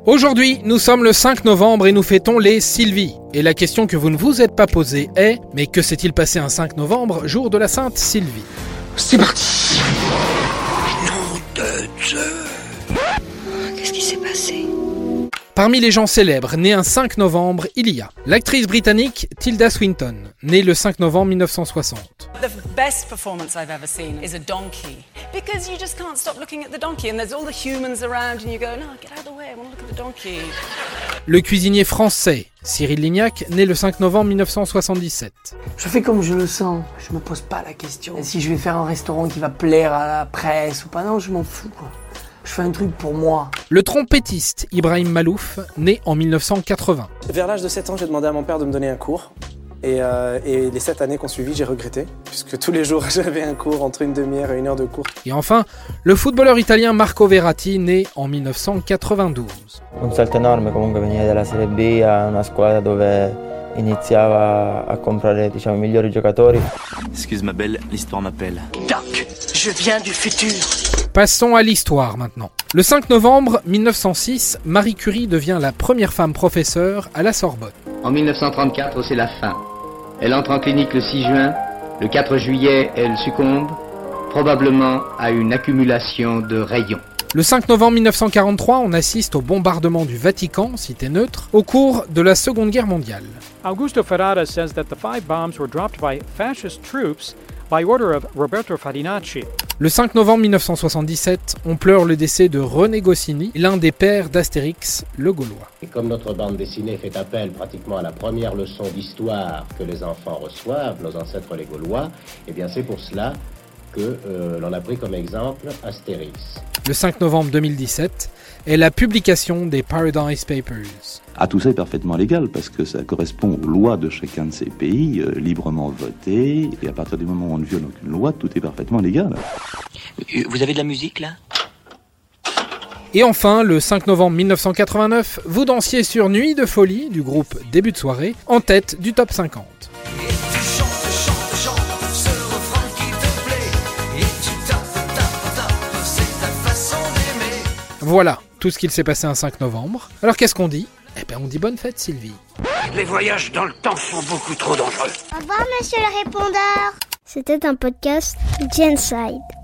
Aujourd'hui, nous sommes le 5 novembre et nous fêtons les Sylvie. Et la question que vous ne vous êtes pas posée est « Mais que s'est-il passé un 5 novembre, jour de la Sainte Sylvie ?» C'est parti. Nom de Dieu. Qu'est-ce qui s'est passé ? Parmi les gens célèbres nés un 5 novembre, il y a l'actrice britannique Tilda Swinton, née le 5 novembre 1960. The best performance I've ever seen is a donkey. Because you just can't stop looking at the donkey and there's all the humans around and you go, no, get out of the way, I want to look at the donkey. Le cuisinier français Cyril Lignac, né le 5 novembre 1977. Je fais comme je le sens, je me pose pas la question. Si je vais faire un restaurant qui va plaire à la presse ou pas, non, je m'en fous quoi. Je fais un truc pour moi. Le trompettiste Ibrahim Malouf, né en 1980. Vers l'âge de 7 ans, j'ai demandé à mon père de me donner un cours. Et les 7 années qu'on suivi, j'ai regretté, puisque tous les jours j'avais un cours entre une demi-heure et 1 heure de cours. Et enfin, le footballeur italien Marco Verratti, né en 1992. Un salto énorme comunque venire dalla Serie B a una squadra dove iniziava a comprare i migliori giocatori. Excuse ma belle, l'histoire m'appelle. Doc, je viens du futur. Passons à l'histoire maintenant. Le 5 novembre 1906, Marie Curie devient la première femme professeure à la Sorbonne. En 1934, c'est la fin. Elle entre en clinique le 6 juin. Le 4 juillet, elle succombe, probablement à une accumulation de rayons. Le 5 novembre 1943, on assiste au bombardement du Vatican, cité neutre, au cours de la Seconde Guerre mondiale. Augusto Ferrara says that the 5 bombs were dropped by fascist troops by order of Roberto Farinacci. Le 5 novembre 1977, on pleure le décès de René Goscinny, l'un des pères d'Astérix, le Gaulois. Et comme notre bande dessinée fait appel pratiquement à la première leçon d'histoire que les enfants reçoivent, nos ancêtres les Gaulois, eh bien c'est pour cela que l'on a pris comme exemple Astérix. Le 5 novembre 2017 est la publication des Paradise Papers. Ah, tout ça est parfaitement légal parce que ça correspond aux lois de chacun de ces pays, librement votées, et à partir du moment où on ne viole aucune loi, tout est parfaitement légal. Vous avez de la musique là ? Et enfin, le 5 novembre 1989, vous dansiez sur Nuit de folie du groupe Début de soirée, en tête du top 50. Voilà tout ce qu'il s'est passé un 5 novembre. Alors qu'est-ce qu'on dit ? Eh bien on dit bonne fête Sylvie. Les voyages dans le temps sont beaucoup trop dangereux. Au revoir monsieur le répondeur. C'était un podcast Genside.